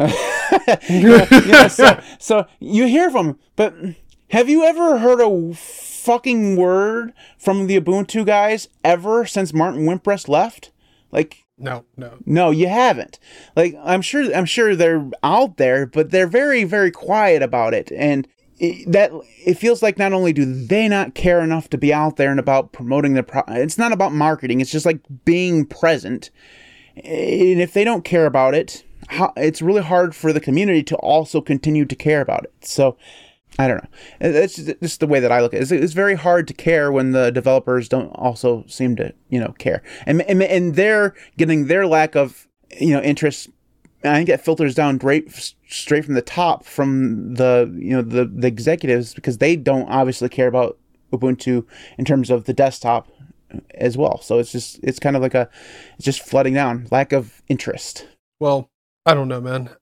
So you hear from them, but have you ever heard a fucking word from the Ubuntu guys ever since Martin Wimpress left? Like, no, you haven't. Like, I'm sure they're out there, but they're very, very quiet about it. And it feels like not only do they not care enough to be out there and about promoting their it's not about marketing. It's just like being present. And if they don't care about it, it's really hard for the community to also continue to care about it. So I don't know. That's just the way that I look at it. It's very hard to care when the developers don't also seem to, care. And they're getting their lack of, interest. I think that filters down straight from the top from the executives, because they don't obviously care about Ubuntu in terms of the desktop as well. So it's kind of like it's just flooding down, lack of interest. Well, I don't know, man.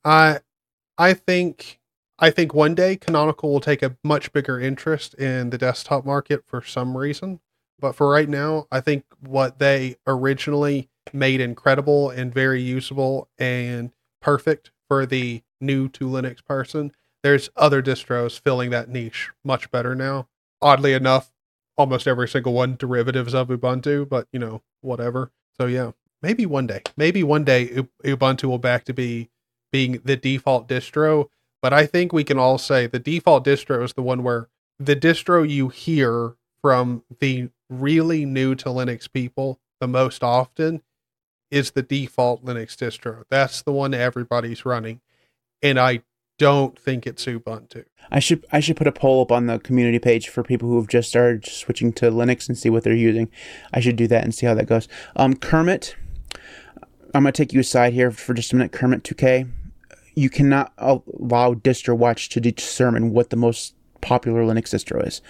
I think one day Canonical will take a much bigger interest in the desktop market for some reason. But for right now, I think what they originally made incredible and very usable and perfect for the new to Linux person, there's other distros filling that niche much better now. Oddly enough, almost every single one derivatives of Ubuntu, but whatever. So yeah, maybe one day Ubuntu will back to being the default distro. But I think we can all say the default distro is the one where the distro you hear from the really new to Linux people the most often is the default Linux distro. That's the one everybody's running. And I don't think it's Ubuntu. I should put a poll up on the community page for people who have just started switching to Linux and see what they're using. I should do that and see how that goes. Kermit, I'm going to take you aside here for just a minute. Kermit 2K. You cannot allow DistroWatch to determine what the most popular Linux distro is.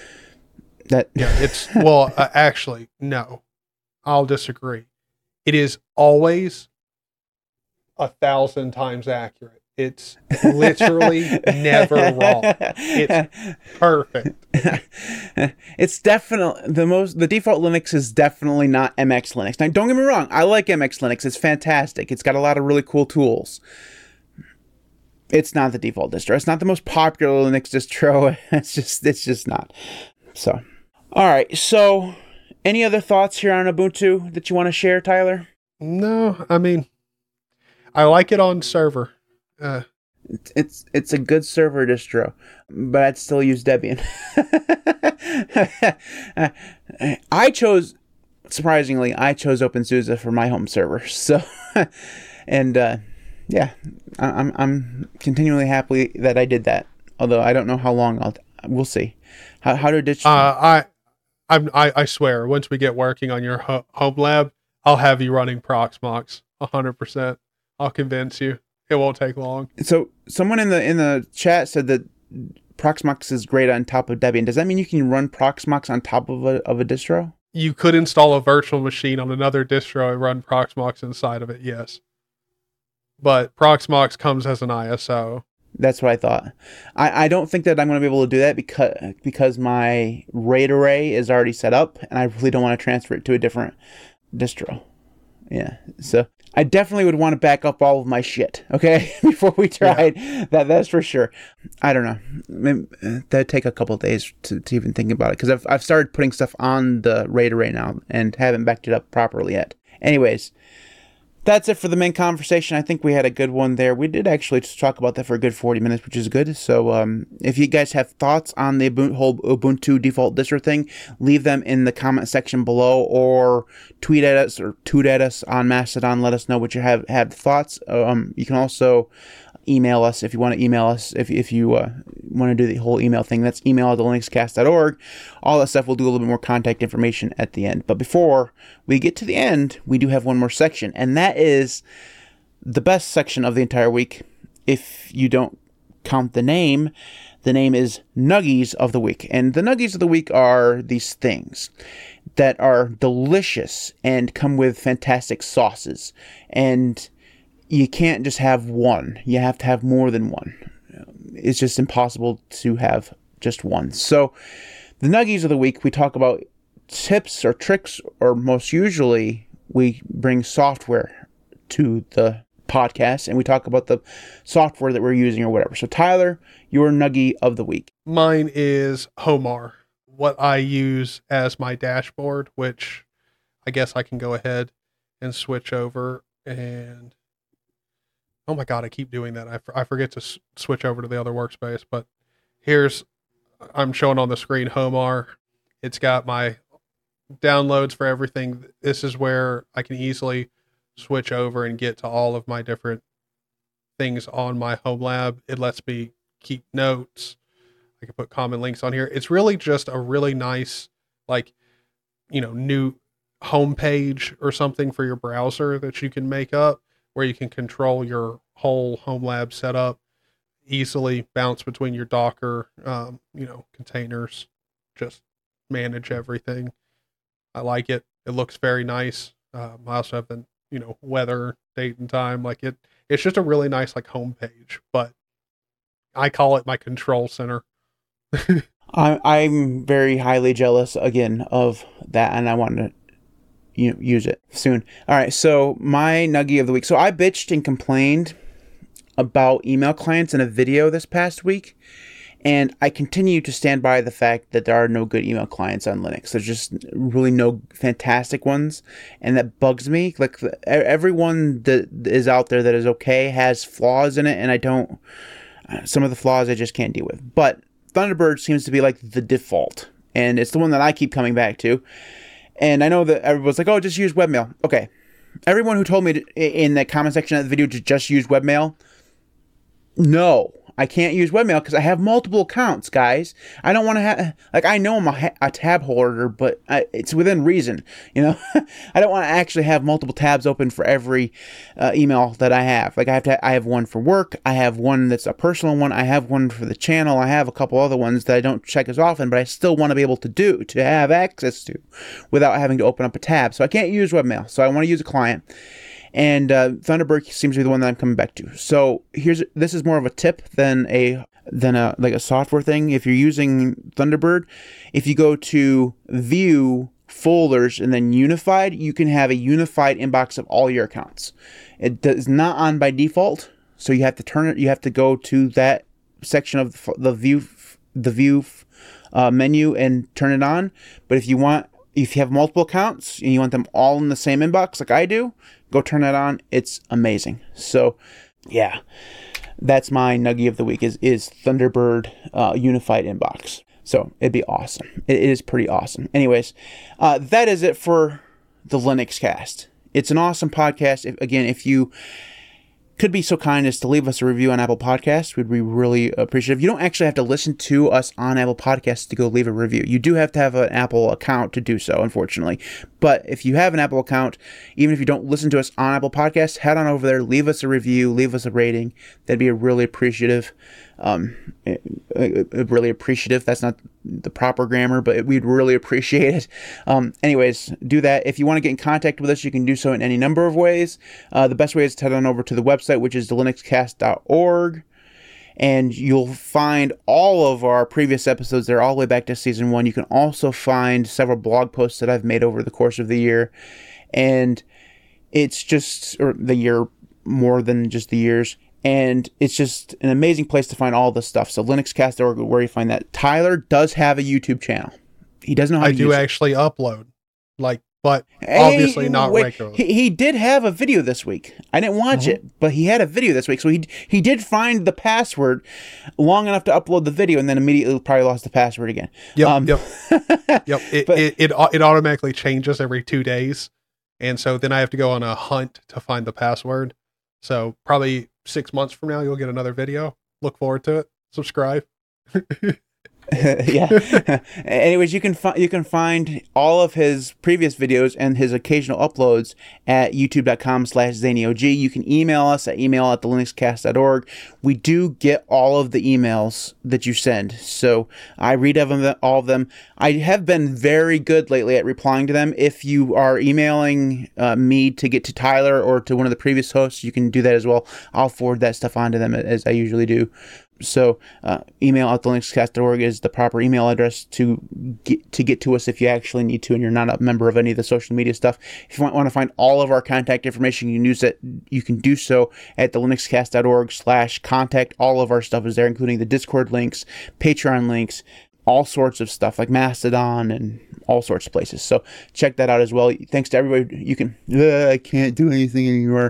Actually, no. I'll disagree. It is always 1,000 times accurate. It's literally never wrong. It's perfect. It's definitely the default Linux is definitely not MX Linux. Now, don't get me wrong, I like MX Linux. It's fantastic. It's got a lot of really cool tools. It's not the default distro. It's not the most popular Linux distro. It's just not. So, all right. So, any other thoughts here on Ubuntu that you want to share, Tyler? No, I mean, I like it on server. It's a good server distro, but I'd still use Debian. Surprisingly, I chose OpenSUSE for my home server. So, and yeah, I'm continually happy that I did that. Although I don't know how long we'll see. How to ditch? I swear, once we get working on your home lab, I'll have you running Proxmox 100%. I'll convince you. It won't take long. So someone in the chat said that Proxmox is great on top of Debian. Does that mean you can run Proxmox on top of a distro? You could install a virtual machine on another distro and run Proxmox inside of it, yes. But Proxmox comes as an ISO. That's what I thought. I don't think that I'm going to be able to do that because my RAID array is already set up, and I really don't want to transfer it to a different distro. Yeah, so I definitely would want to back up all of my shit, okay, before we tried. Yeah. That's for sure. I don't know. Maybe that'd take a couple of days to even think about it, because I've started putting stuff on the RAID array now and haven't backed it up properly yet. Anyways, that's it for the main conversation. I think we had a good one there. We did actually just talk about that for a good 40 minutes, which is good. So if you guys have thoughts on the whole Ubuntu default distro thing, leave them in the comment section below, or tweet at us or toot at us on Mastodon. Let us know what you have thoughts. You can also email us if you want to email us. If you want to do the whole email thing, that's email@thelinuxcast.org. All that stuff. We'll do a little bit more contact information at the end. But before we get to the end, we do have one more section, and that is the best section of the entire week. If you don't count the name is Nuggies of the Week. And the Nuggies of the Week are these things that are delicious and come with fantastic sauces. And you can't just have one. You have to have more than one. It's just impossible to have just one. So the Nuggies of the Week, we talk about tips or tricks, or most usually we bring software to the podcast and we talk about the software that we're using or whatever. So Tyler, your Nuggie of the Week. Mine is Homar, what I use as my dashboard, which I guess I can go ahead and switch over and... Oh my God, I keep doing that. I forget to switch over to the other workspace, but I'm showing on the screen Homar. It's got my downloads for everything. This is where I can easily switch over and get to all of my different things on my home lab. It lets me keep notes. I can put common links on here. It's really just a really nice, new homepage or something for your browser that you can make up, where you can control your whole home lab setup, easily bounce between your Docker, containers, just manage everything. I like it. It looks very nice. I also have the, weather, date and time. It's just a really nice homepage, but I call it my control center. I'm very highly jealous again of that, and I want to use it soon. All right, so my Nuggie of the Week. So I bitched and complained about email clients in a video this past week, and I continue to stand by the fact that there are no good email clients on Linux. There's just really no fantastic ones, and that bugs me. Everyone that is out there that is okay has flaws in it, and some of the flaws I just can't deal with. But Thunderbird seems to be the default, and it's the one that I keep coming back to. And I know that everyone's like, oh, just use webmail. Okay. Everyone who told me in the comment section of the video to just use webmail, no, I can't use webmail because I have multiple accounts, guys. I don't want to have, I know I'm a tab holder, but it's within reason, I don't want to actually have multiple tabs open for every email that I have. I have one for work. I have one that's a personal one. I have one for the channel. I have a couple other ones that I don't check as often, but I still want to be able to have access to without having to open up a tab. So I can't use webmail. So I want to use a client. and Thunderbird seems to be the one that I'm coming back to. So this is more of a tip than a software thing. If you're using Thunderbird, if you go to View, Folders, and then Unified, you can have a unified inbox of all your accounts. It is not on by default, so you have to turn it. You have to go to that section of the View menu and turn it on. But if you have multiple accounts and you want them all in the same inbox, like I do, go turn that on. It's amazing. So, yeah. That's my nugget of the week is Thunderbird unified inbox. So it'd be awesome. It is pretty awesome. Anyways, that is it for the Linux Cast. It's an awesome podcast. If you could be so kind as to leave us a review on Apple Podcasts, we'd be really appreciative. You don't actually have to listen to us on Apple Podcasts to go leave a review. You do have to have an Apple account to do so, unfortunately. But if you have an Apple account, even if you don't listen to us on Apple Podcasts, head on over there, leave us a review, leave us a rating. That'd be really appreciative. Really appreciative. That's not the proper grammar, but we'd really appreciate it. Anyways, do that. If you want to get in contact with us, you can do so in any number of ways. The best way is to head on over to the website, which is thelinuxcast.org, and you'll find all of our previous episodes there all the way back to season 1. You can also find several blog posts that I've made over the course of the year, and it's just the year more than just the years. And it's just an amazing place to find all this stuff. So linuxcast.org, where you find that. Tyler does have a YouTube channel. He doesn't know how to use it. I do actually upload, but obviously not regularly. He did have a video this week. I didn't watch it, but he had a video this week. So he did find the password long enough to upload the video, and then immediately probably lost the password again. Yep. It automatically changes every 2 days, and so then I have to go on a hunt to find the password. So probably 6 months from now, you'll get another video. Look forward to it. Subscribe. Yeah. Anyways, you can find all of his previous videos and his occasional uploads at youtube.com/ZanyOG. You can email us at email@thelinuxcast.org. We do get all of the emails that you send, so I read all of them. I have been very good lately at replying to them. If you are emailing me to get to Tyler or to one of the previous hosts, you can do that as well. I'll forward that stuff on to them as I usually do. So email at thelinuxcast.org is the proper email address to get to us if you actually need to and you're not a member of any of the social media stuff. If you want to find all of our contact information, you can do so at thelinuxcast.org/contact. All of our stuff is there, including the Discord links, Patreon links, all sorts of stuff like Mastodon and all sorts of places. So check that out as well. Thanks to everybody. You can. I can't do anything anymore.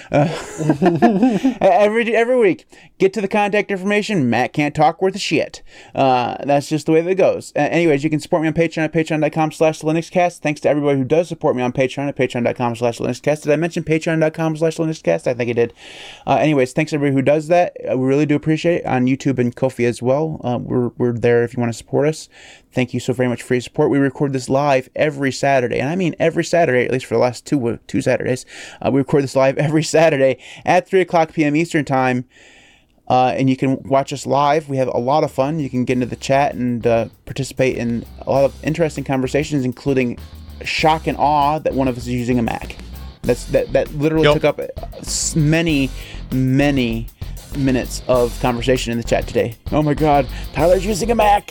Every week, get to the contact information. Matt can't talk worth of shit. That's just the way that it goes. Anyways, you can support me on Patreon at patreon.com/LinuxCast. Thanks to everybody who does support me on Patreon at patreon.com/LinuxCast. Did I mention patreon.com/LinuxCast? I think I did. Anyways, thanks to everybody who does that. We really do appreciate it. On YouTube and Ko-fi as well. We're there if you want to support us. Thank you so very much for your support. We record this live every Saturday, and I mean every Saturday, at least for the last two Saturdays. We record this live every Saturday at 3 o'clock p.m. Eastern Time, and you can watch us live. We have a lot of fun. You can get into the chat and participate in a lot of interesting conversations, including shock and awe that one of us is using a Mac. That literally took up many minutes of conversation in the chat today. Oh my God, Tyler's using a Mac.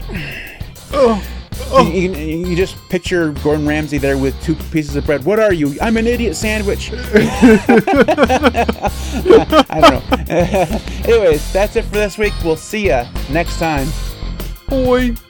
You just picture Gordon Ramsay there with 2 pieces of bread. What are you? I'm an idiot sandwich. I don't know. Anyways, that's it for this week. We'll see ya next time. Boy.